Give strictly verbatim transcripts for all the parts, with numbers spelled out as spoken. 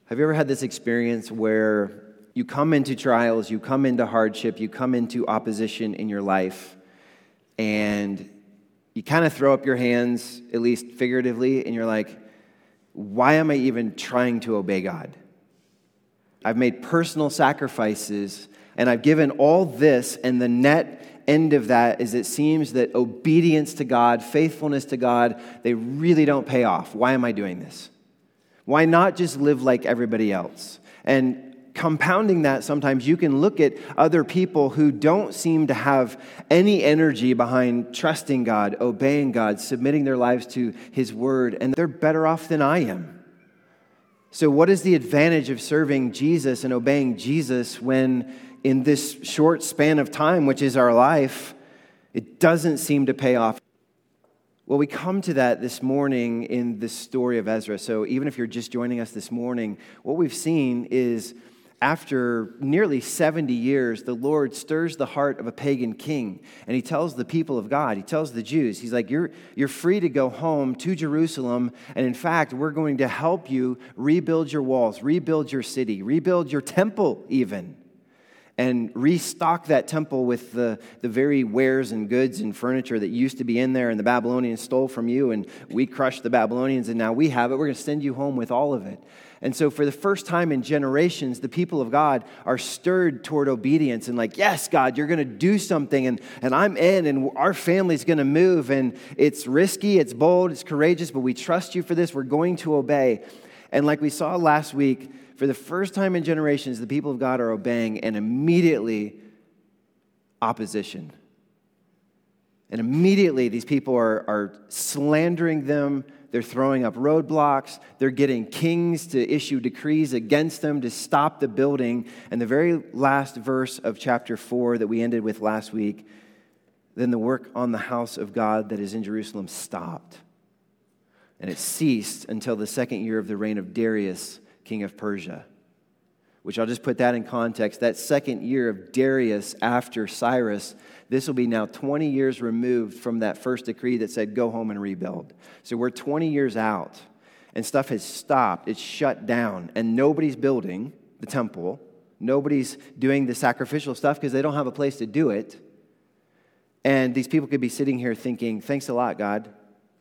Have you ever had this experience where you come into trials, you come into hardship, you come into opposition in your life, and you kind of throw up your hands, at least figuratively, and you're like, why am I even trying to obey God? I've made personal sacrifices, and I've given all this, and the net end of that is it seems that obedience to God, faithfulness to God, they really don't pay off. Why am I doing this? Why not just live like everybody else? And compounding that, sometimes you can look at other people who don't seem to have any energy behind trusting God, obeying God, submitting their lives to His Word, and they're better off than I am. So what is the advantage of serving Jesus and obeying Jesus when in this short span of time, which is our life, it doesn't seem to pay off? Well, we come to that this morning in the story of Ezra. So even if you're just joining us this morning, what we've seen is after nearly seventy years, the Lord stirs the heart of a pagan king, and He tells the people of God, He tells the Jews, He's like, you're, you're free to go home to Jerusalem, and in fact, we're going to help you rebuild your walls, rebuild your city, rebuild your temple even, and restock that temple with the, the very wares and goods and furniture that used to be in there and the Babylonians stole from you, and we crushed the Babylonians, and now we have it. We're going to send you home with all of it. And so for the first time in generations, the people of God are stirred toward obedience and like, yes, God, you're going to do something, and, and I'm in, and our family's going to move, and it's risky, it's bold, it's courageous, but we trust you for this. We're going to obey. And like we saw last week, for the first time in generations, the people of God are obeying, and immediately opposition. And immediately these people are, are slandering them. They're throwing up roadblocks. They're getting kings to issue decrees against them to stop the building. And the very last verse of chapter four that we ended with last week, then the work on the house of God that is in Jerusalem stopped. And it ceased until the second year of the reign of Darius, king of Persia, which I'll just put that in context. That second year of Darius after Cyrus, this will be now twenty years removed from that first decree that said, go home and rebuild. So we're twenty years out, and stuff has stopped. It's shut down, and nobody's building the temple. Nobody's doing the sacrificial stuff because they don't have a place to do it. And these people could be sitting here thinking, thanks a lot, God.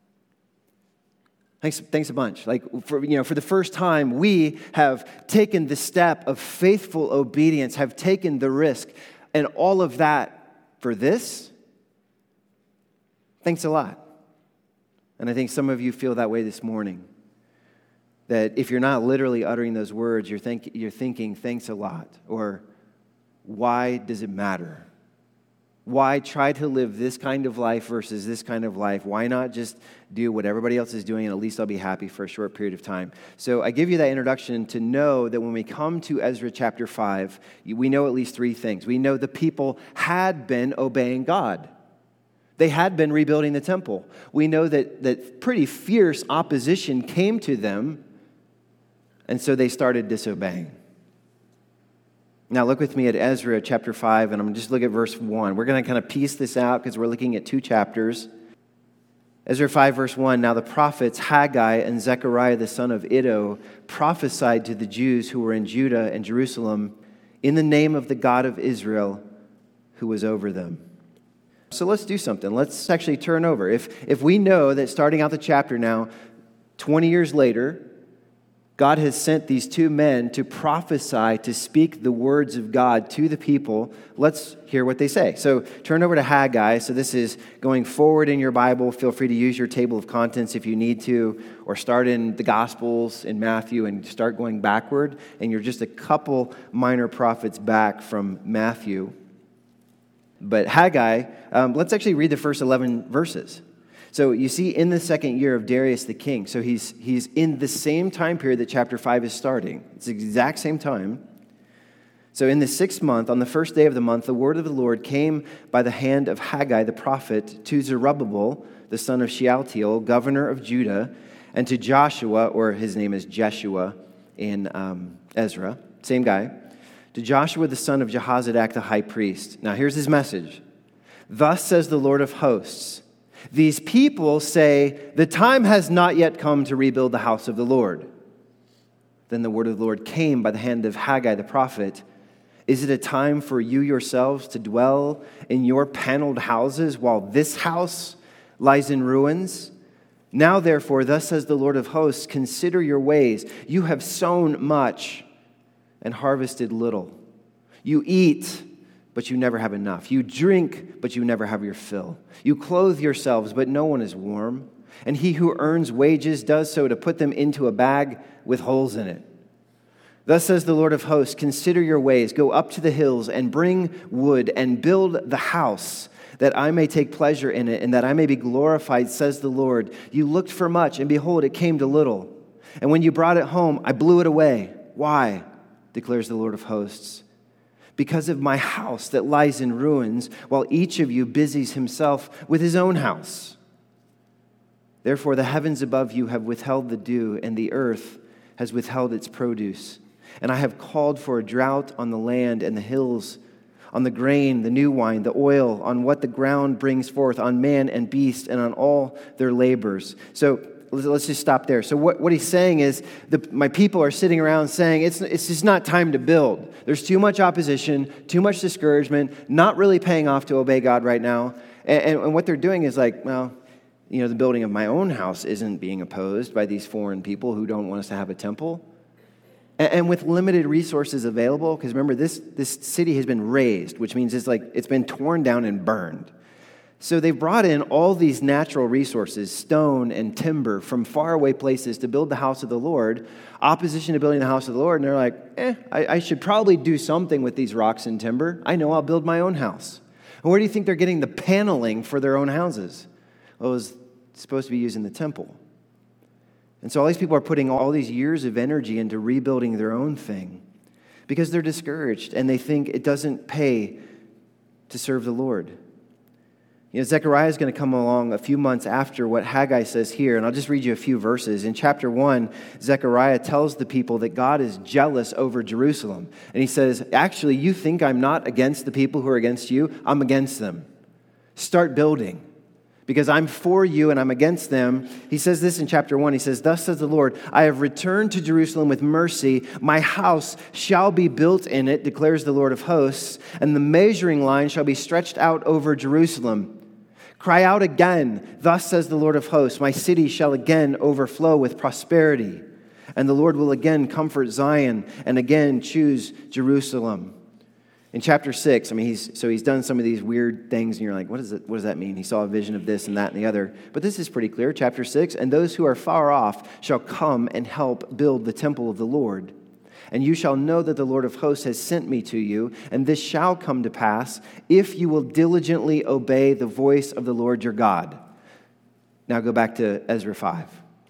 Thanks, thanks a bunch. Like, for, you know, for the first time, we have taken the step of faithful obedience, have taken the risk, and all of that for this? Thanks a lot. And I think some of you feel that way this morning. That if you're not literally uttering those words, you're, think, you're thinking, thanks a lot, or why does it matter? Why try to live this kind of life versus this kind of life? Why not just do what everybody else is doing, and at least I'll be happy for a short period of time? So I give you that introduction to know that when we come to Ezra chapter five, we know at least three things. We know the people had been obeying God. They had been rebuilding the temple. We know that, that pretty fierce opposition came to them, and so they started disobeying. Now look with me at Ezra chapter five, and I'm going to just look at verse one. We're going to kind of piece this out because we're looking at two chapters. Ezra five, verse one, now the prophets Haggai and Zechariah the son of Iddo prophesied to the Jews who were in Judah and Jerusalem in the name of the God of Israel who was over them. So let's do something. Let's actually turn over. If, if we know that starting out the chapter now, twenty years later, God has sent these two men to prophesy, to speak the words of God to the people. Let's hear what they say. So turn over to Haggai. So this is going forward in your Bible. Feel free to use your table of contents if you need to, or start in the Gospels in Matthew and start going backward. And you're just a couple minor prophets back from Matthew. But Haggai, um, let's actually read the first eleven verses. So you see, in the second year of Darius the king, so he's he's in the same time period that chapter five is starting. It's the exact same time. So in the sixth month, on the first day of the month, the word of the Lord came by the hand of Haggai the prophet to Zerubbabel, the son of Shealtiel, governor of Judah, and to Joshua, or his name is Jeshua in um, Ezra, same guy, to Joshua the son of Jehozadak the high priest. Now here's his message. Thus says the Lord of hosts, these people say, the time has not yet come to rebuild the house of the Lord. Then the word of the Lord came by the hand of Haggai the prophet. Is it a time for you yourselves to dwell in your paneled houses while this house lies in ruins? Now, therefore, thus says the Lord of hosts, consider your ways. You have sown much and harvested little. You eat, but you never have enough. You drink, but you never have your fill. You clothe yourselves, but no one is warm. And he who earns wages does so to put them into a bag with holes in it. Thus says the Lord of hosts, consider your ways. Go up to the hills and bring wood and build the house, that I may take pleasure in it and that I may be glorified, says the Lord. You looked for much, and behold, it came to little. And when you brought it home, I blew it away. Why? Declares the Lord of hosts. Because of my house that lies in ruins, while each of you busies himself with his own house. Therefore the heavens above you have withheld the dew, and the earth has withheld its produce. And I have called for a drought on the land and the hills, on the grain, the new wine, the oil, on what the ground brings forth, on man and beast, and on all their labors. So let's just stop there. So what, what he's saying is, the, my people are sitting around saying, it's, it's just not time to build. There's too much opposition, too much discouragement, not really paying off to obey God right now. And, and, and what they're doing is like, well, you know, the building of my own house isn't being opposed by these foreign people who don't want us to have a temple. And with limited resources available, because remember, this, this city has been razed, which means it's like it's been torn down and burned. So they've brought in all these natural resources, stone and timber, from faraway places to build the house of the Lord, opposition to building the house of the Lord, and they're like, eh, I, I should probably do something with these rocks and timber. I know I'll build my own house. And where do you think they're getting the paneling for their own houses? Well, it was supposed to be used in the temple. And so all these people are putting all these years of energy into rebuilding their own thing because they're discouraged and they think it doesn't pay to serve the Lord. You know, Zechariah is going to come along a few months after what Haggai says here, and I'll just read you a few verses. In chapter one, Zechariah tells the people that God is jealous over Jerusalem. And he says, actually, you think I'm not against the people who are against you? I'm against them. Start building. Because I'm for you and I'm against them. He says this in chapter one. He says, thus says the Lord, I have returned to Jerusalem with mercy. My house shall be built in it, declares the Lord of hosts, and the measuring line shall be stretched out over Jerusalem. Cry out again, thus says the Lord of hosts, my city shall again overflow with prosperity, and the Lord will again comfort Zion and again choose Jerusalem. In chapter six, I mean, he's so he's done some of these weird things, and you're like, what, is it, what does that mean? He saw a vision of this and that and the other. But this is pretty clear. Chapter six, and those who are far off shall come and help build the temple of the Lord. And you shall know that the Lord of hosts has sent me to you, and this shall come to pass if you will diligently obey the voice of the Lord your God. Now go back to Ezra five.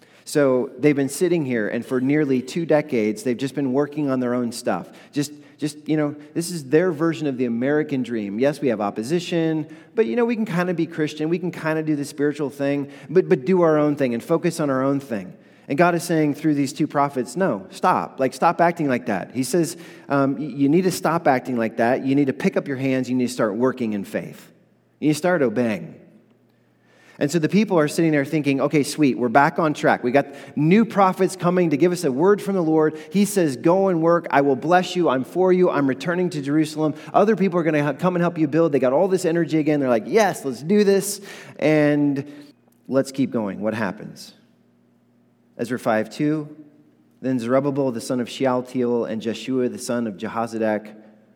So they've been sitting here, and for nearly two decades, they've just been working on their own stuff. Just Just, you know, this is their version of the American dream. Yes, we have opposition, but, you know, we can kind of be Christian. We can kind of do the spiritual thing, but but do our own thing and focus on our own thing. And God is saying through these two prophets, no, stop. Like, stop acting like that. He says, um, you need to stop acting like that. You need to pick up your hands. You need to start working in faith. You need to start obeying. And so the people are sitting there thinking, okay, sweet, we're back on track. We got new prophets coming to give us a word from the Lord. He says, go and work. I will bless you. I'm for you. I'm returning to Jerusalem. Other people are going to come and help you build. They got all this energy again. They're like, yes, let's do this. And let's keep going. What happens? Ezra five two, then Zerubbabel, the son of Shealtiel, and Jeshua, the son of Jehozadak,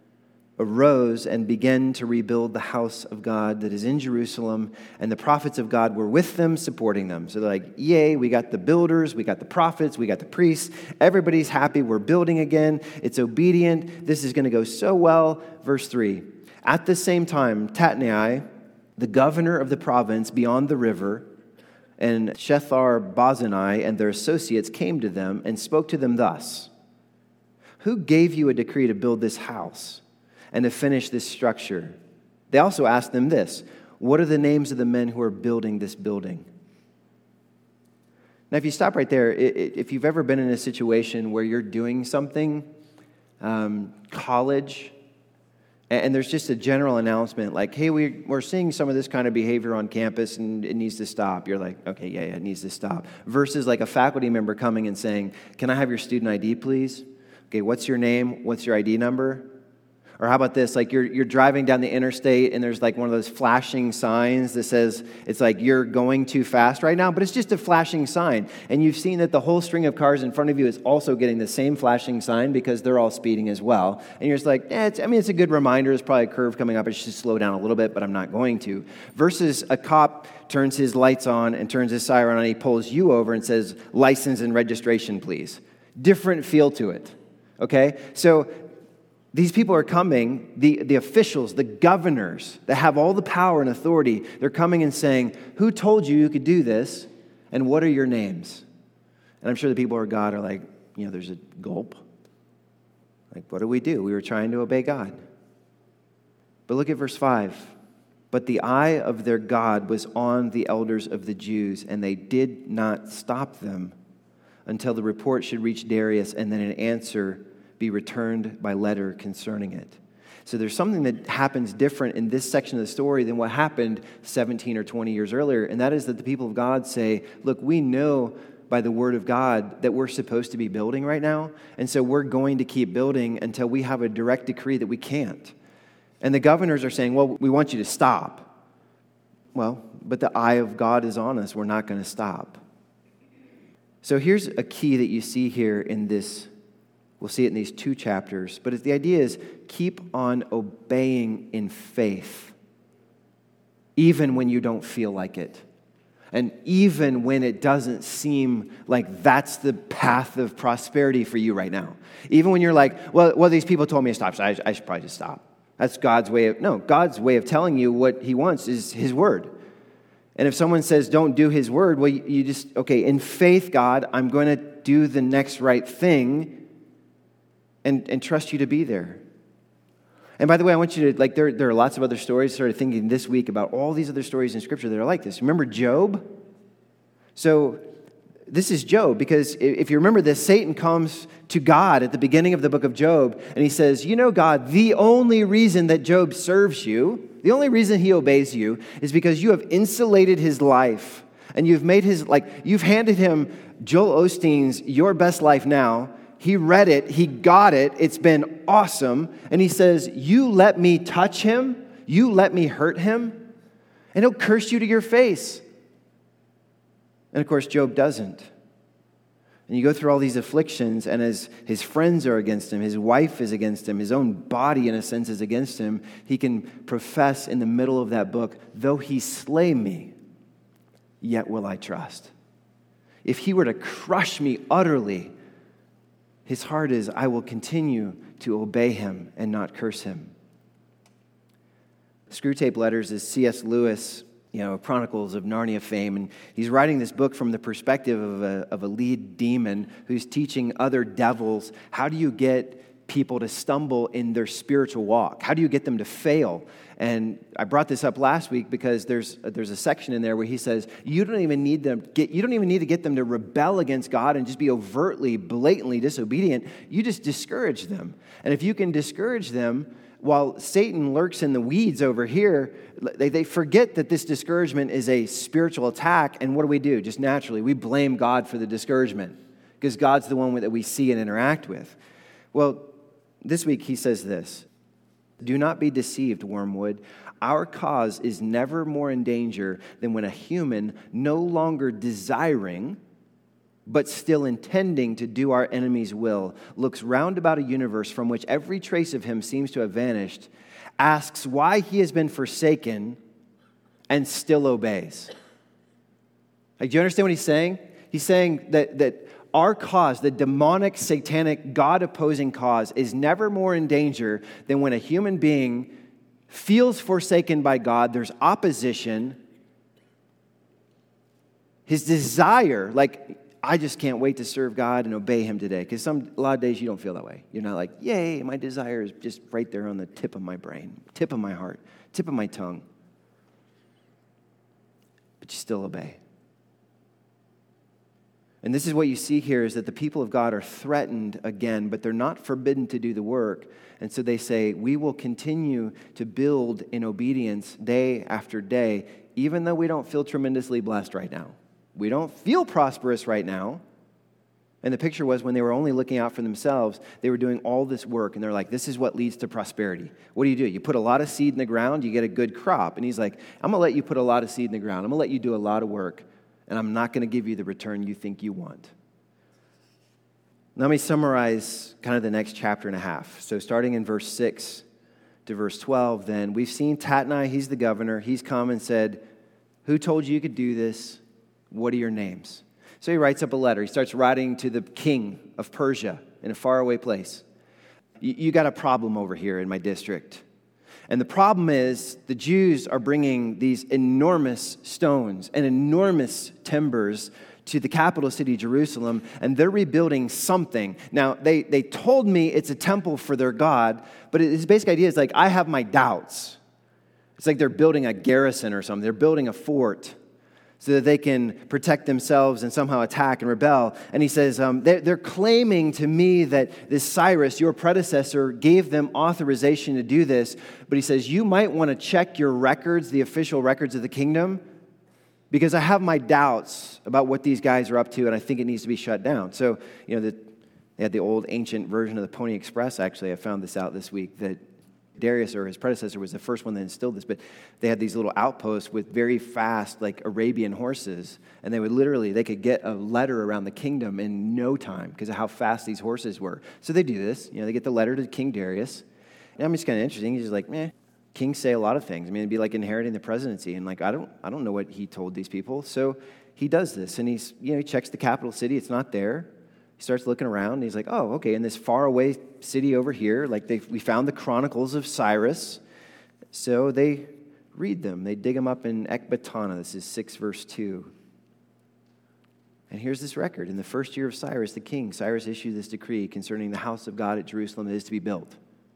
arose and began to rebuild the house of God that is in Jerusalem, and the prophets of God were with them, supporting them. So they're like, yay, we got the builders, we got the prophets, we got the priests. Everybody's happy. We're building again. It's obedient. This is going to go so well. Verse three, at the same time, Tatnai, the governor of the province beyond the river, and Shethar-Bozenai and their associates came to them and spoke to them thus, who gave you a decree to build this house and to finish this structure? They also asked them this, what are the names of the men who are building this building? Now, if you stop right there, if you've ever been in a situation where you're doing something, um, college, And there's just a general announcement like, hey, we, we're seeing some of this kind of behavior on campus and it needs to stop. You're like, okay, yeah, yeah, it needs to stop. Versus like a faculty member coming and saying, can I have your student I D, please? Okay, what's your name? What's your I D number? Or how about this? Like you're you're driving down the interstate and there's like one of those flashing signs that says, it's like you're going too fast right now, but it's just a flashing sign. And you've seen that the whole string of cars in front of you is also getting the same flashing sign because they're all speeding as well. And you're just like, eh, it's, I mean, it's a good reminder. There's probably a curve coming up. I should slow down a little bit, but I'm not going to. Versus a cop turns his lights on and turns his siren on and he pulls you over and says, license and registration, please. Different feel to it. Okay? So these people are coming, the, the officials, the governors that have all the power and authority, they're coming and saying, who told you you could do this, and what are your names? And I'm sure the people of God are like, you know, there's a gulp. Like, what do we do? We were trying to obey God. But look at verse five. But the eye of their God was on the elders of the Jews, and they did not stop them until the report should reach Darius, and then an answer be returned by letter concerning it. So there's something that happens different in this section of the story than what happened seventeen or twenty years earlier, and that is that the people of God say, look, we know by the word of God that we're supposed to be building right now, and so we're going to keep building until we have a direct decree that we can't. And the governors are saying, well, we want you to stop. Well, but the eye of God is on us. We're not going to stop. So here's a key that you see here in this. We'll see it in these two chapters. But the idea is keep on obeying in faith, even when you don't feel like it. And even when it doesn't seem like that's the path of prosperity for you right now. Even when you're like, well, well these people told me to stop, so I, I should probably just stop. That's God's way of, no, God's way of telling you what he wants is his word. And if someone says, don't do his word, well, you just, okay, in faith, God, I'm going to do the next right thing and, and trust you to be there. And by the way, I want you to, like, there, there are lots of other stories. I started thinking this week about all these other stories in Scripture that are like this. Remember Job? So this is Job, because if you remember this, Satan comes to God at the beginning of the book of Job, and he says, you know, God, the only reason that Job serves you, the only reason he obeys you is because you have insulated his life, and you've made his, like, you've handed him Joel Osteen's Your Best Life Now. He read it, he got it, it's been awesome, and he says, you let me touch him, you let me hurt him, and he'll curse you to your face. And of course, Job doesn't. And you go through all these afflictions, and as his friends are against him, his wife is against him, his own body, in a sense, is against him, he can profess in the middle of that book, though he slay me, yet will I trust. If he were to crush me utterly, his heart is, I will continue to obey him and not curse him. Screwtape Letters is C S Lewis, you know, Chronicles of Narnia fame, and he's writing this book from the perspective of a, of a lead demon who's teaching other devils, how do you get people to stumble in their spiritual walk? How do you get them to fail? And I brought this up last week because there's there's a section in there where he says you don't even need them get you don't even need to get them to rebel against God and just be overtly, blatantly disobedient. You just discourage them. And if you can discourage them while Satan lurks in the weeds over here, they, they forget that this discouragement is a spiritual attack. And what do we do? Just naturally, we blame God for the discouragement because God's the one that we see and interact with. Well, this week he says this. Do not be deceived, Wormwood. Our cause is never more in danger than when a human, no longer desiring, but still intending to do our enemy's will, looks round about a universe from which every trace of him seems to have vanished, asks why he has been forsaken, and still obeys. Like, do you understand what he's saying? He's saying that that our cause, the demonic, satanic, God-opposing cause, is never more in danger than when a human being feels forsaken by God, there's opposition, his desire, like, I just can't wait to serve God and obey him today. Because some a lot of days you don't feel that way. You're not like, yay, my desire is just right there on the tip of my brain, tip of my heart, tip of my tongue. But you still obey. And this is what you see here, is that the people of God are threatened again, but they're not forbidden to do the work. And so they say, we will continue to build in obedience day after day, even though we don't feel tremendously blessed right now. We don't feel prosperous right now. And the picture was when they were only looking out for themselves, they were doing all this work, and they're like, this is what leads to prosperity. What do you do? You put a lot of seed in the ground, you get a good crop. And he's like, I'm going to let you put a lot of seed in the ground. I'm going to let you do a lot of work, and I'm not going to give you the return you think you want. Let me summarize kind of the next chapter and a half. So starting in verse six to verse twelve, then, we've seen Tatnai, he's the governor. He's come and said, who told you you could do this? What are your names? So he writes up a letter. He starts writing to the king of Persia in a faraway place. You, you got a problem over here in my district. And the problem is the Jews are bringing these enormous stones and enormous timbers to the capital city, Jerusalem, and they're rebuilding something. Now, they, they told me it's a temple for their God, but his basic idea is like, I have my doubts. It's like they're building a garrison or something. They're building a fort so that they can protect themselves and somehow attack and rebel. And he says, um, they're, they're claiming to me that this Cyrus, your predecessor, gave them authorization to do this. But he says, you might want to check your records, the official records of the kingdom, because I have my doubts about what these guys are up to, and I think it needs to be shut down. So, you know, the, they had the old ancient version of the Pony Express, actually. I found this out this week, that Darius, or his predecessor, was the first one that instilled this, but they had these little outposts with very fast, like Arabian horses, and they would literally, they could get a letter around the kingdom in no time because of how fast these horses were. So they do this, you know, they get the letter to King Darius, and I mean, it's kind of interesting. He's just like, meh, kings say a lot of things. I mean, it'd be like inheriting the presidency, and like, I don't, I don't know what he told these people, so he does this, and he's, you know, he checks the capital city, it's not there. He starts looking around, and he's like, oh, okay, in this faraway city over here, like they, we found the Chronicles of Cyrus. So they read them. They dig them up in Ecbatana. This is six, verse two. And here's this record. In the first year of Cyrus, the king, Cyrus issued this decree concerning the house of God at Jerusalem that is to be built.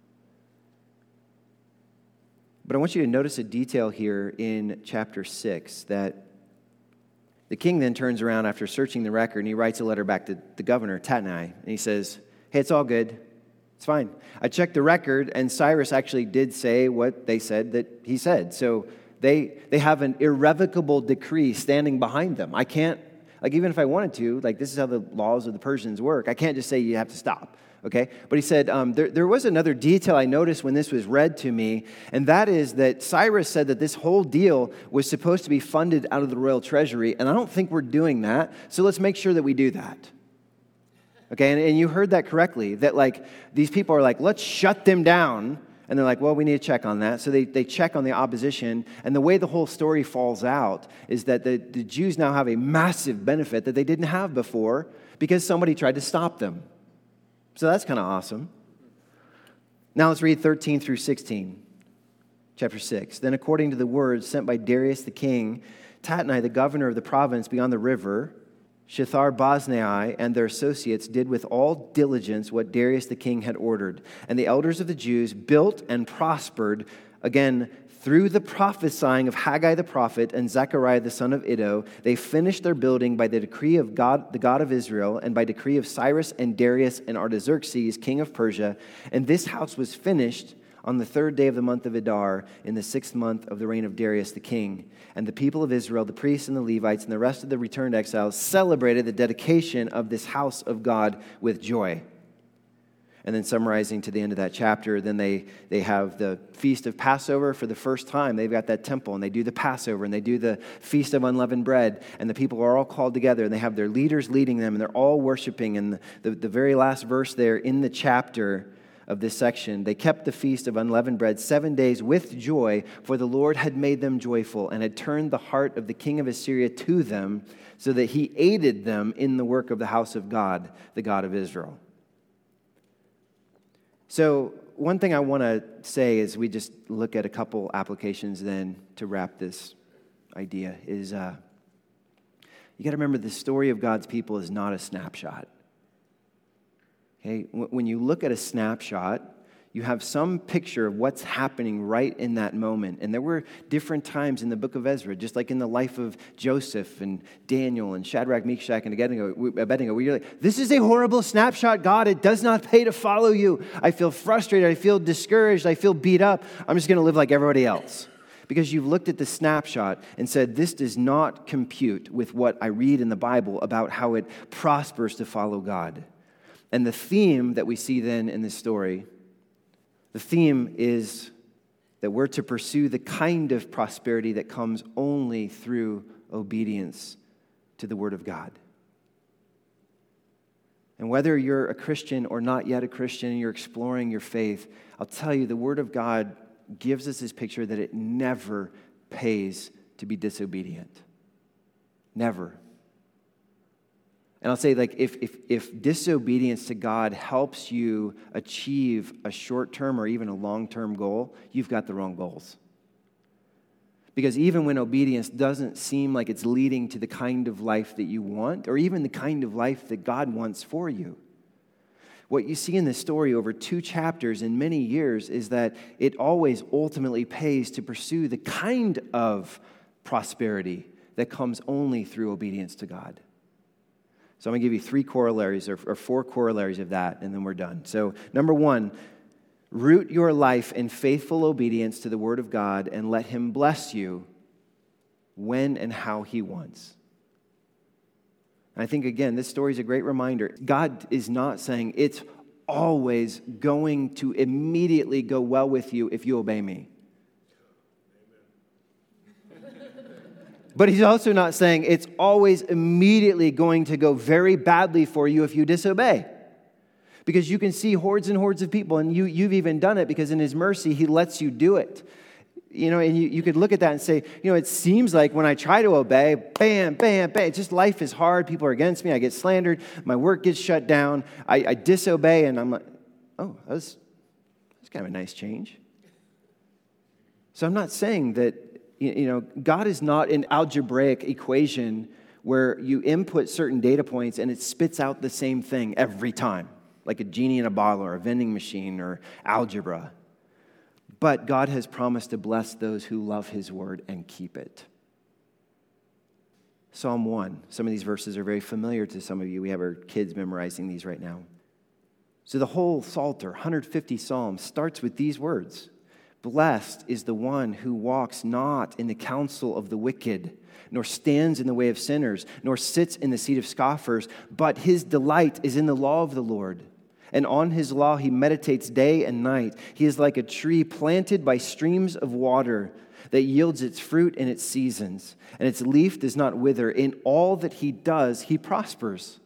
But I want you to notice a detail here in chapter six, that the king then turns around after searching the record, and he writes a letter back to the governor, Tatnai, and he says, hey, it's all good. It's fine. I checked the record, and Cyrus actually did say what they said that he said. So they they have an irrevocable decree standing behind them. I can't, like even if I wanted to, like this is how the laws of the Persians work. I can't just say you have to stop. Okay, but he said, um, there, there was another detail I noticed when this was read to me, and that is that Cyrus said that this whole deal was supposed to be funded out of the royal treasury, and I don't think we're doing that, so let's make sure that we do that. Okay, and, and you heard that correctly, that like these people are like, let's shut them down, and they're like, well, we need to check on that. So they, they check on the opposition, and the way the whole story falls out is that the, the Jews now have a massive benefit that they didn't have before because somebody tried to stop them. So that's kind of awesome. Now let's read thirteen through sixteen, chapter six. Then according to the words sent by Darius the king, Tatnai, the governor of the province beyond the river, Shethar-Boznai and their associates did with all diligence what Darius the king had ordered. And the elders of the Jews built and prospered, again, through the prophesying of Haggai the prophet and Zechariah the son of Iddo. They finished their building by the decree of God, the God of Israel, and by decree of Cyrus and Darius and Artaxerxes, king of Persia. And this house was finished on the third day of the month of Adar, in the sixth month of the reign of Darius the king. And the people of Israel, the priests and the Levites, and the rest of the returned exiles celebrated the dedication of this house of God with joy. And then summarizing to the end of that chapter, then they, they have the Feast of Passover for the first time. They've got that temple, and they do the Passover, and they do the Feast of Unleavened Bread, and the people are all called together, and they have their leaders leading them, and they're all worshiping. And the, the, the very last verse there in the chapter of this section, they kept the Feast of Unleavened Bread seven days with joy, for the Lord had made them joyful and had turned the heart of the king of Assyria to them, so that he aided them in the work of the house of God, the God of Israel. So one thing I want to say is we just look at a couple applications then to wrap this idea is uh, you got to remember the story of God's people is not a snapshot. Okay, when you look at a snapshot, you have some picture of what's happening right in that moment. And there were different times in the book of Ezra, just like in the life of Joseph and Daniel and Shadrach, Meshach, and Abednego, Abednego, where you're like, this is a horrible snapshot, God. It does not pay to follow you. I feel frustrated. I feel discouraged. I feel beat up. I'm just going to live like everybody else. Because you've looked at the snapshot and said, this does not compute with what I read in the Bible about how it prospers to follow God. And the theme that we see then in this story, the theme is that we're to pursue the kind of prosperity that comes only through obedience to the Word of God. And whether you're a Christian or not yet a Christian and you're exploring your faith, I'll tell you the Word of God gives us this picture that it never pays to be disobedient. Never. And I'll say, like, if, if, if disobedience to God helps you achieve a short-term or even a long-term goal, you've got the wrong goals. Because even when obedience doesn't seem like it's leading to the kind of life that you want, or even the kind of life that God wants for you, what you see in this story over two chapters in many years is that it always ultimately pays to pursue the kind of prosperity that comes only through obedience to God. So I'm going to give you three corollaries or, or four corollaries of that, and then we're done. So number one, root your life in faithful obedience to the Word of God and let Him bless you when and how He wants. I think, again, this story is a great reminder. God is not saying it's always going to immediately go well with you if you obey me. But He's also not saying it's always immediately going to go very badly for you if you disobey. Because you can see hordes and hordes of people, and you, you've even done it because in His mercy, He lets you do it. You know, and you, you could look at that and say, you know, it seems like when I try to obey, bam, bam, bam, it's just life is hard. People are against me. I get slandered. My work gets shut down. I, I disobey, and I'm like, oh, that was, that was kind of a nice change. So I'm not saying that, you know, God is not an algebraic equation where you input certain data points and it spits out the same thing every time, like a genie in a bottle or a vending machine or algebra. But God has promised to bless those who love His word and keep it. Psalm one. Some of these verses are very familiar to some of you. We have our kids memorizing these right now. So the whole Psalter, one hundred fifty Psalms, starts with these words. Blessed is the one who walks not in the counsel of the wicked, nor stands in the way of sinners, nor sits in the seat of scoffers, but his delight is in the law of the Lord. And on His law He meditates day and night. He is like a tree planted by streams of water that yields its fruit in its seasons, and its leaf does not wither. In all that He does, He prospers.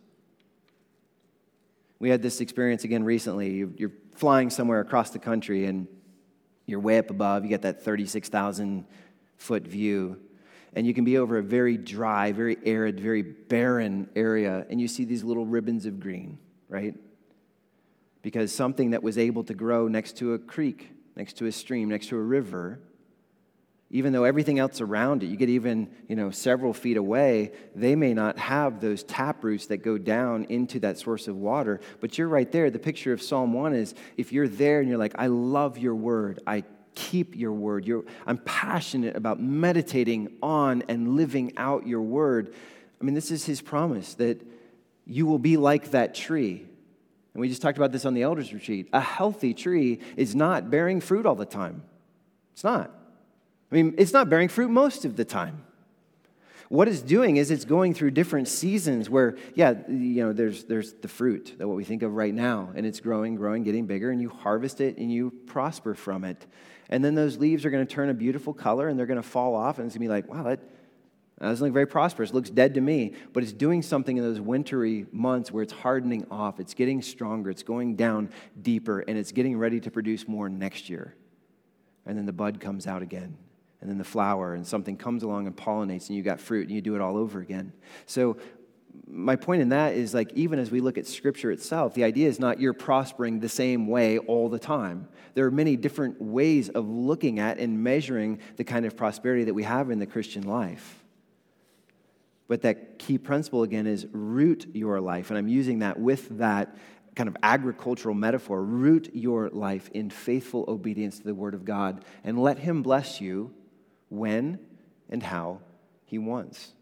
We had this experience again recently. You're flying somewhere across the country, and you're way up above. You got that thirty-six thousand foot view, and you can be over a very dry, very arid, very barren area, and you see these little ribbons of green, right? Because something that was able to grow next to a creek, next to a stream, next to a river, even though everything else around it, you get even, you know, several feet away, they may not have those tap roots that go down into that source of water. But you're right there. The picture of Psalm one is if you're there and you're like, I love your word. I keep your word. You're, I'm passionate about meditating on and living out your word. I mean, this is His promise that you will be like that tree. And we just talked about this on the elders retreat. A healthy tree is not bearing fruit all the time. It's not. I mean, it's not bearing fruit most of the time. What it's doing is it's going through different seasons where, yeah, you know, there's there's the fruit, that what we think of right now, and it's growing, growing, getting bigger, and you harvest it and you prosper from it. And then those leaves are going to turn a beautiful color and they're going to fall off, and it's going to be like, wow, that doesn't look very prosperous. It looks dead to me. But it's doing something in those wintry months where it's hardening off. It's getting stronger. It's going down deeper. And it's getting ready to produce more next year. And then the bud comes out again. And then the flower. And something comes along and pollinates. And you got fruit. And you do it all over again. So my point in that is, like, even as we look at Scripture itself, the idea is not you're prospering the same way all the time. There are many different ways of looking at and measuring the kind of prosperity that we have in the Christian life. But that key principle, again, is root your life. And I'm using that with that kind of agricultural metaphor. Root your life in faithful obedience to the Word of God and let Him bless you when and how He wants.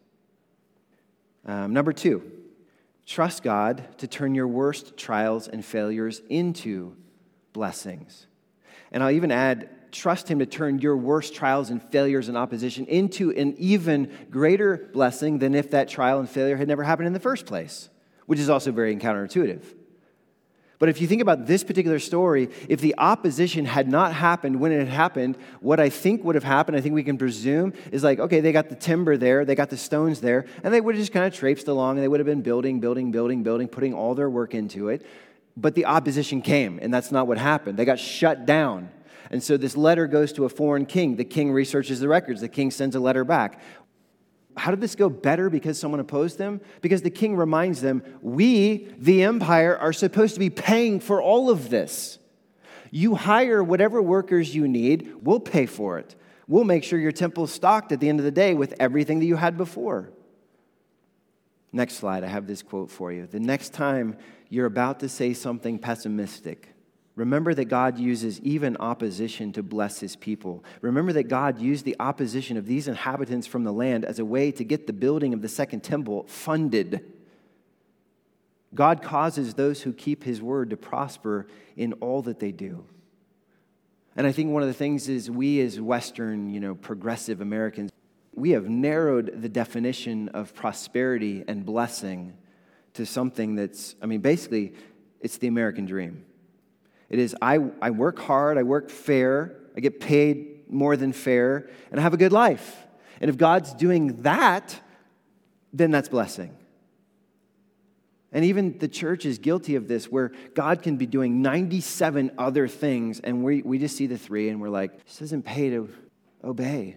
Um, number two, trust God to turn your worst trials and failures into blessings. And I'll even add, trust Him to turn your worst trials and failures and opposition into an even greater blessing than if that trial and failure had never happened in the first place, which is also very counterintuitive. But if you think about this particular story, if the opposition had not happened when it had happened, what I think would have happened, I think we can presume, is like, okay, they got the timber there, they got the stones there, and they would have just kind of traipsed along, and they would have been building, building, building, building, putting all their work into it. But the opposition came, and that's not what happened. They got shut down. And so this letter goes to a foreign king. The king researches the records. The king sends a letter back. How did this go better because someone opposed them? Because the king reminds them, we, the empire, are supposed to be paying for all of this. You hire whatever workers you need, we'll pay for it. We'll make sure your temple is stocked at the end of the day with everything that you had before. Next slide, I have this quote for you. The next time you're about to say something pessimistic, remember that God uses even opposition to bless His people. Remember that God used the opposition of these inhabitants from the land as a way to get the building of the second temple funded. God causes those who keep His word to prosper in all that they do. And I think one of the things is we as Western, you know, progressive Americans, we have narrowed the definition of prosperity and blessing to something that's, I mean, basically, it's the American dream. It is, I, I work hard, I work fair, I get paid more than fair, and I have a good life. And if God's doing that, then that's blessing. And even the church is guilty of this, where God can be doing ninety-seven other things, and we, we just see the three, and we're like, this doesn't pay to obey.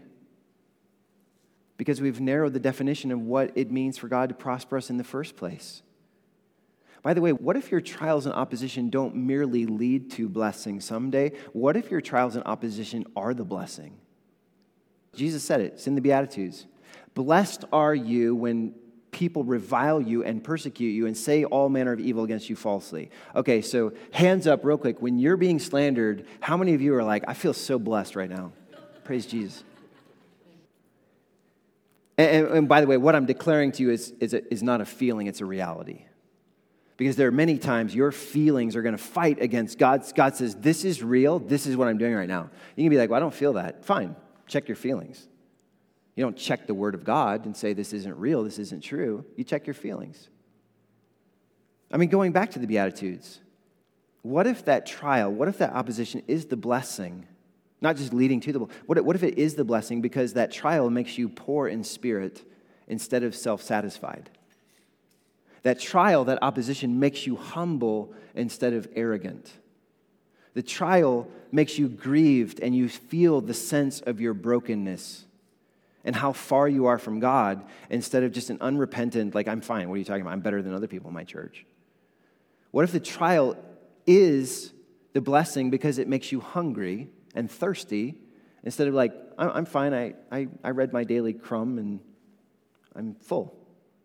Because we've narrowed the definition of what it means for God to prosper us in the first place. By the way, what if your trials and opposition don't merely lead to blessing someday? What if your trials and opposition are the blessing? Jesus said it. It's in the Beatitudes. Blessed are you when people revile you and persecute you and say all manner of evil against you falsely. Okay, so hands up real quick. When you're being slandered, how many of you are like, I feel so blessed right now? Praise Jesus. And, and, and by the way, what I'm declaring to you is, is, a, is not a feeling, it's a reality. Because there are many times your feelings are going to fight against God. God says, this is real. This is what I'm doing right now. You can be like, well, I don't feel that. Fine. Check your feelings. You don't check the Word of God and say, this isn't real. This isn't true. You check your feelings. I mean, going back to the Beatitudes, what if that trial, what if that opposition is the blessing, not just leading to the, what if, what if it is the blessing because that trial makes you poor in spirit instead of self-satisfied? That trial, that opposition makes you humble instead of arrogant. The trial makes you grieved and you feel the sense of your brokenness and how far you are from God instead of just an unrepentant, like, I'm fine, what are you talking about? I'm better than other people in my church. What if the trial is the blessing because it makes you hungry and thirsty instead of like, I'm fine, I, I, I read my daily crumb and I'm full.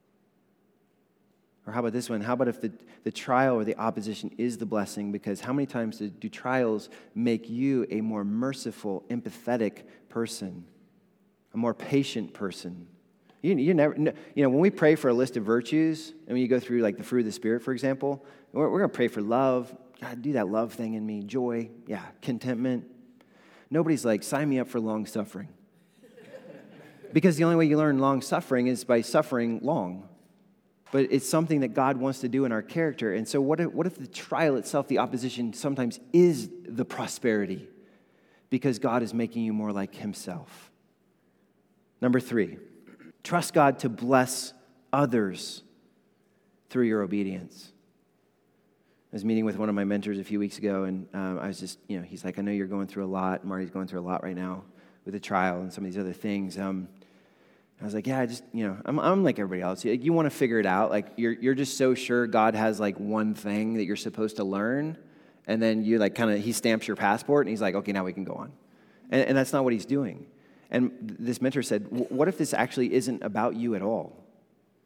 Or how about this one? How about if the, the trial or the opposition is the blessing? Because how many times do, do trials make you a more merciful, empathetic person, a more patient person? You, you never, you know, when we pray for a list of virtues, and when you go through like the fruit of the Spirit, for example, we're, we're going to pray for love. God, do that love thing in me. Joy, yeah, contentment. Nobody's like, sign me up for long suffering. Because the only way you learn long suffering is by suffering long. But it's something that God wants to do in our character. And so what if, what if the trial itself, the opposition, sometimes is the prosperity? Because God is making you more like Himself. Number three, trust God to bless others through your obedience. I was meeting with one of my mentors a few weeks ago, and um, I was just, you know, he's like, I know you're going through a lot. Marty's going through a lot right now with the trial and some of these other things. Um, I was like, yeah, I just, you know, I'm, I'm like everybody else. You, you want to figure it out. Like, you're, you're just so sure God has like one thing that you're supposed to learn, and then you like kind of, He stamps your passport, and He's like, okay, now we can go on. And, and that's not what He's doing. And this mentor said, what if this actually isn't about you at all?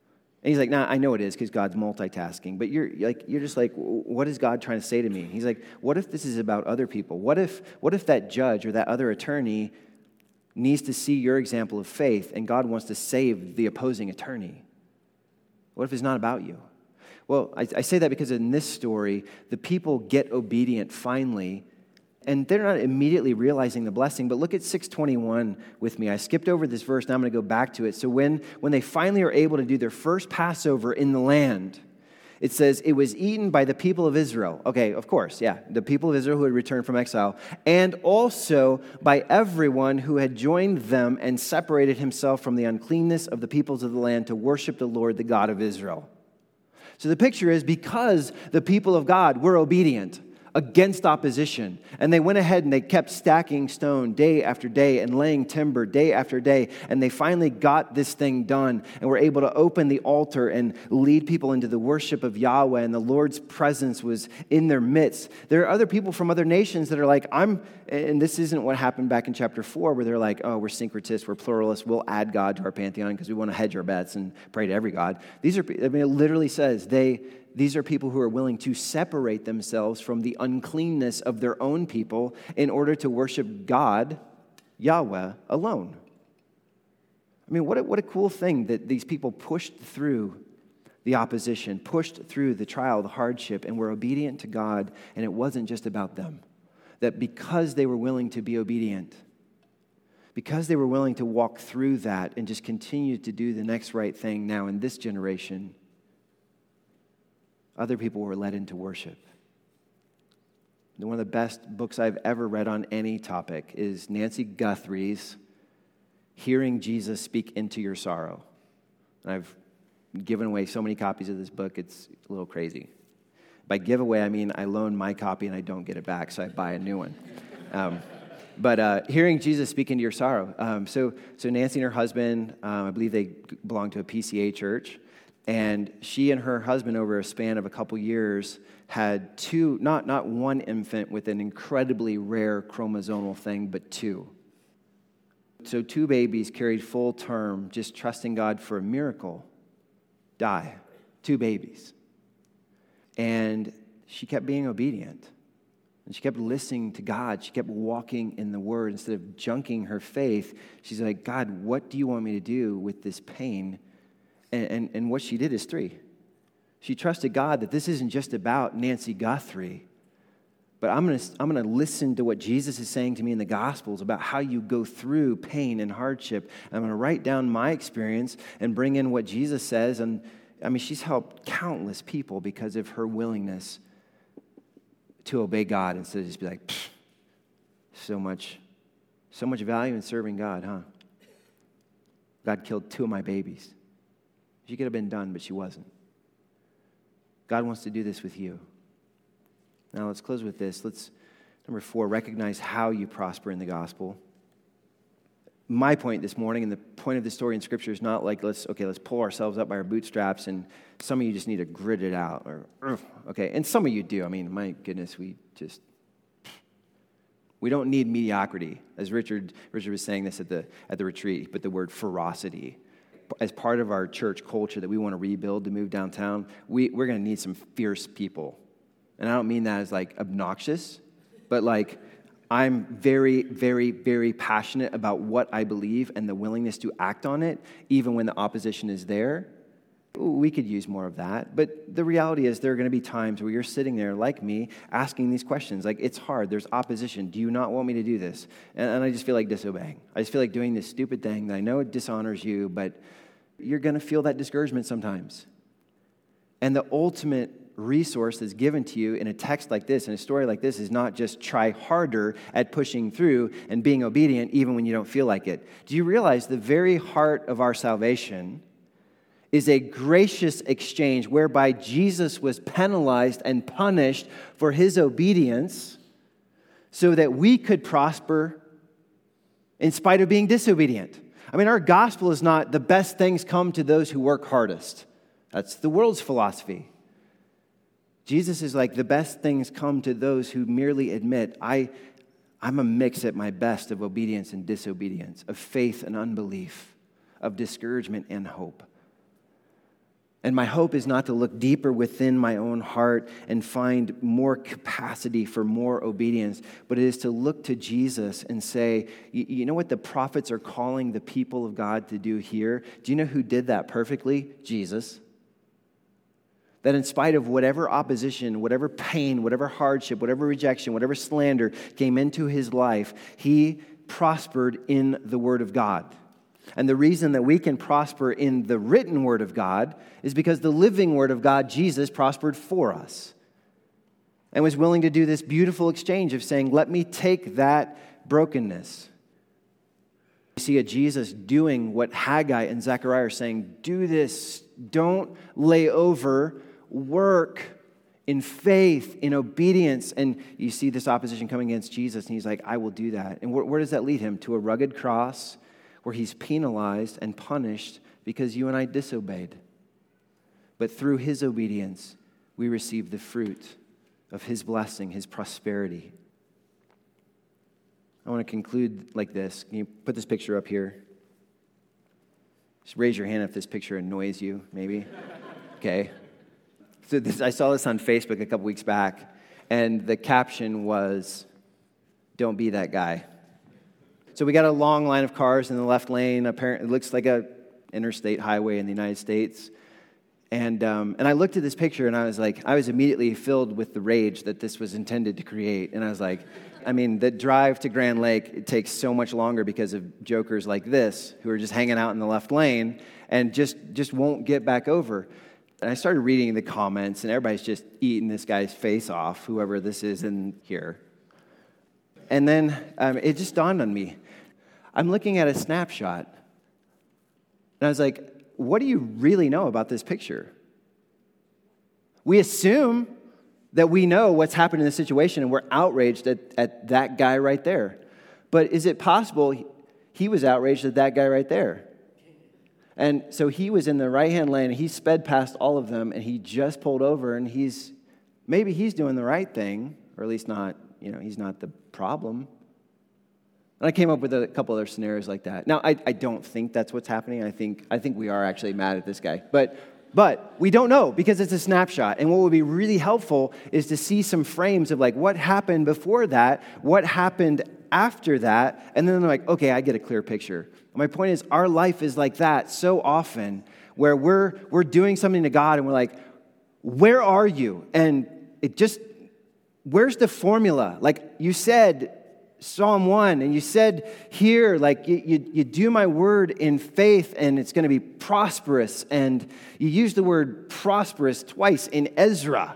And he's like, nah, I know it is because God's multitasking. But you're like, you're just like, what is God trying to say to me? He's like, what if this is about other people? What if, what if that judge or that other attorney needs to see your example of faith and God wants to save the opposing attorney? What if it's not about you? Well, I, I say that because in this story, the people get obedient finally, and they're not immediately realizing the blessing. But look at six twenty-one with me. I skipped over this verse, now I'm going to go back to it. So when, when they finally are able to do their first Passover in the land, it says, it was eaten by the people of Israel. Okay, of course, yeah, the people of Israel who had returned from exile, and also by everyone who had joined them and separated himself from the uncleanness of the peoples of the land to worship the Lord, the God of Israel. So the picture is because the people of God were obedient against opposition, and they went ahead and they kept stacking stone day after day and laying timber day after day, and they finally got this thing done and were able to open the altar and lead people into the worship of Yahweh, and the Lord's presence was in their midst. There are other people from other nations that are like, I'm, and this isn't what happened back in chapter four, where they're like, oh, we're syncretists, we're pluralists, we'll add God to our pantheon because we want to hedge our bets and pray to every God. These are, I mean, it literally says they These are people who are willing to separate themselves from the uncleanness of their own people in order to worship God, Yahweh, alone. I mean, what a, what a cool thing that these people pushed through the opposition, pushed through the trial, the hardship, and were obedient to God, and it wasn't just about them. That because they were willing to be obedient, because they were willing to walk through that and just continue to do the next right thing now in this generation, other people were led into worship. One of the best books I've ever read on any topic is Nancy Guthrie's Hearing Jesus Speak Into Your Sorrow. And I've given away so many copies of this book, it's a little crazy. By giveaway, I mean I loan my copy and I don't get it back, so I buy a new one. Um, but uh, Hearing Jesus Speak Into Your Sorrow. Um, so, so Nancy and her husband, um, I believe they belong to a P C A church. And she and her husband, over a span of a couple years, had two, not, not one infant with an incredibly rare chromosomal thing, but two. So two babies carried full term, just trusting God for a miracle, die. Two babies. And she kept being obedient. And she kept listening to God. She kept walking in the Word. Instead of junking her faith, she's like, God, what do you want me to do with this pain? And, and, and what she did is three. She trusted God that this isn't just about Nancy Guthrie, but I'm going to I'm going to listen to what Jesus is saying to me in the Gospels about how you go through pain and hardship. I'm going to write down my experience and bring in what Jesus says. And I mean, she's helped countless people because of her willingness to obey God instead of just be like, so much, so much value in serving God, huh? God killed two of my babies. She could have been done, but she wasn't. God wants to do this with you. Now let's close with this. Let's, number four, recognize how you prosper in the gospel. My point this morning, and the point of the story in Scripture, is not like, let's, okay, let's pull ourselves up by our bootstraps, and some of you just need to grit it out. Or, okay, and some of you do. I mean, my goodness, we just, we don't need mediocrity. As Richard, Richard was saying this at the, at the retreat, but the word ferocity. As part of our church culture that we want to rebuild to move downtown, we, we're going to need some fierce people. And I don't mean that as like obnoxious, but like I'm very, very, very passionate about what I believe and the willingness to act on it, even when the opposition is there. We could use more of that. But the reality is there are going to be times where you're sitting there like me asking these questions. Like, it's hard. There's opposition. Do you not want me to do this? And, and I just feel like disobeying. I just feel like doing this stupid thing that I know it dishonors you, but you're going to feel that discouragement sometimes. And the ultimate resource that's given to you in a text like this, in a story like this, is not just try harder at pushing through and being obedient even when you don't feel like it. Do you realize the very heart of our salvation is a gracious exchange whereby Jesus was penalized and punished for his obedience so that we could prosper in spite of being disobedient? I mean, our gospel is not the best things come to those who work hardest. That's the world's philosophy. Jesus is like, the best things come to those who merely admit, I, I'm a mix at my best of obedience and disobedience, of faith and unbelief, of discouragement and hope. And my hope is not to look deeper within my own heart and find more capacity for more obedience, but it is to look to Jesus and say, you know what the prophets are calling the people of God to do here? Do you know who did that perfectly? Jesus. That in spite of whatever opposition, whatever pain, whatever hardship, whatever rejection, whatever slander came into his life, he prospered in the Word of God. And the reason that we can prosper in the written Word of God is because the living Word of God, Jesus, prospered for us and was willing to do this beautiful exchange of saying, let me take that brokenness. You see a Jesus doing what Haggai and Zechariah are saying, do this, don't lay over, work in faith, in obedience. And you see this opposition coming against Jesus, and he's like, I will do that. And where, where does that lead him? To a rugged cross, where he's penalized and punished because you and I disobeyed. But through his obedience, we receive the fruit of his blessing, his prosperity. I want to conclude like this. Can you put this picture up here? Just raise your hand if this picture annoys you, maybe. Okay. So this, I saw this on Facebook a couple weeks back, and the caption was, "Don't be that guy." So we got a long line of cars in the left lane. Apparently, it looks like a interstate highway in the United States. And um, and I looked at this picture, and I was like, I was immediately filled with the rage that this was intended to create. And I was like, I mean, the drive to Grand Lake, it takes so much longer because of jokers like this who are just hanging out in the left lane and just, just won't get back over. And I started reading the comments, and everybody's just eating this guy's face off, whoever this is in here. And then um, it just dawned on me. I'm looking at a snapshot, and I was like, what do you really know about this picture? We assume that we know what's happened in this situation, and we're outraged at, at that guy right there. But is it possible he was outraged at that guy right there? And so he was in the right-hand lane, and he sped past all of them, and he just pulled over, and he's, maybe he's doing the right thing, or at least not, you know, he's not the problem. And I came up with a couple other scenarios like that. Now, I, I don't think that's what's happening. I think I think we are actually mad at this guy. But but we don't know because it's a snapshot. And what would be really helpful is to see some frames of like what happened before that, what happened after that, and then they're like, okay, I get a clear picture. My point is, our life is like that so often, where we're we're doing something to God and we're like, where are you? And it just, where's the formula? Like you said, Psalm one, and you said here, like, you, you, you do my word in faith, and it's going to be prosperous, and you use the word prosperous twice in Ezra,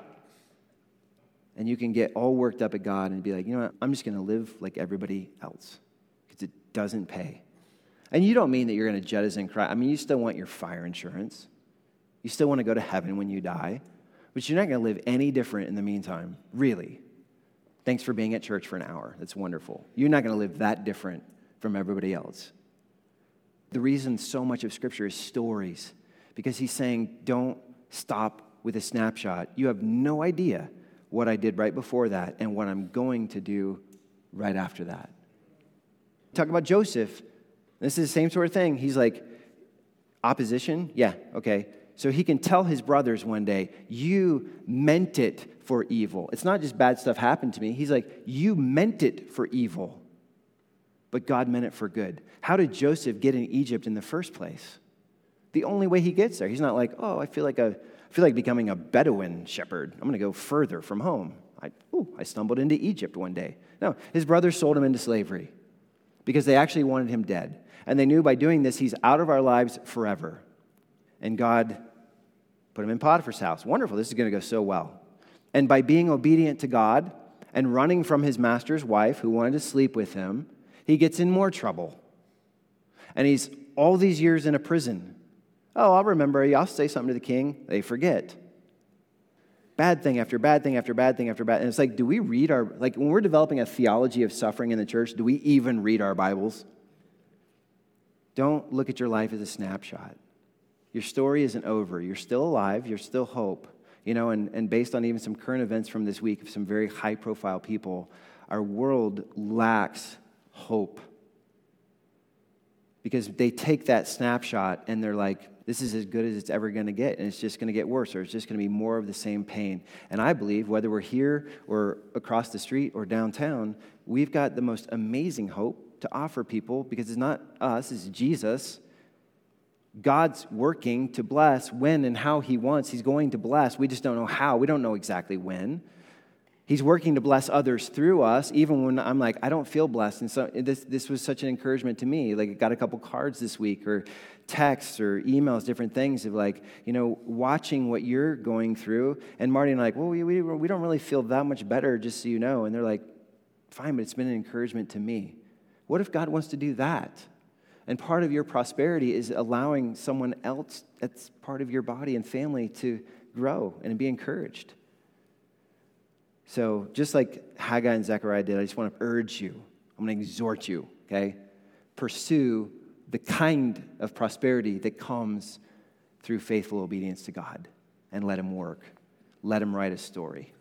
and you can get all worked up at God and be like, you know what, I'm just going to live like everybody else, because it doesn't pay. And you don't mean that you're going to jettison Christ. I mean, you still want your fire insurance. You still want to go to heaven when you die, but you're not going to live any different in the meantime, really. Thanks for being at church for an hour. That's wonderful. You're not going to live that different from everybody else. The reason so much of Scripture is stories, because he's saying, don't stop with a snapshot. You have no idea what I did right before that and what I'm going to do right after that. Talk about Joseph. This is the same sort of thing. He's like, opposition? Yeah, okay. So he can tell his brothers one day, you meant it for evil. It's not just bad stuff happened to me. He's like, you meant it for evil, but God meant it for good. How did Joseph get in Egypt in the first place? The only way he gets there. He's not like, oh, I feel like a, I feel like becoming a Bedouin shepherd. I'm going to go further from home. I, ooh, I stumbled into Egypt one day. No, his brothers sold him into slavery because they actually wanted him dead. And they knew by doing this, he's out of our lives forever. And God put him in Potiphar's house. Wonderful. This is going to go so well. And by being obedient to God and running from his master's wife who wanted to sleep with him, he gets in more trouble. And he's all these years in a prison. Oh, I'll remember. I'll say something to the king. They forget. Bad thing after bad thing after bad thing after bad. And it's like, do we read our, like when we're developing a theology of suffering in the church, do we even read our Bibles? Don't look at your life as a snapshot. Your story isn't over. You're still alive. You're still hope. You know, and, and based on even some current events from this week of some very high-profile people, our world lacks hope. Because they take that snapshot and they're like, This is as good as it's ever going to get, and it's just going to get worse, or it's just going to be more of the same pain. And I believe, whether we're here or across the street or downtown, we've got the most amazing hope to offer people, because it's not us, it's Jesus. God's working to bless when and how he wants. He's going to bless. We just don't know how. We don't know exactly when. He's working to bless others through us, even when I'm like, I don't feel blessed. And so this this was such an encouragement to me. Like, I got a couple cards this week, or texts or emails, different things of like, you know, watching what you're going through. And Marty and I are like, well, we, we, we don't really feel that much better, just so you know. And they're like, fine, but it's been an encouragement to me. What if God wants to do that? And part of your prosperity is allowing someone else that's part of your body and family to grow and be encouraged. So just like Haggai and Zechariah did, I just want to urge you. I'm going to exhort you, okay? Pursue the kind of prosperity that comes through faithful obedience to God, and let him work. Let him write a story.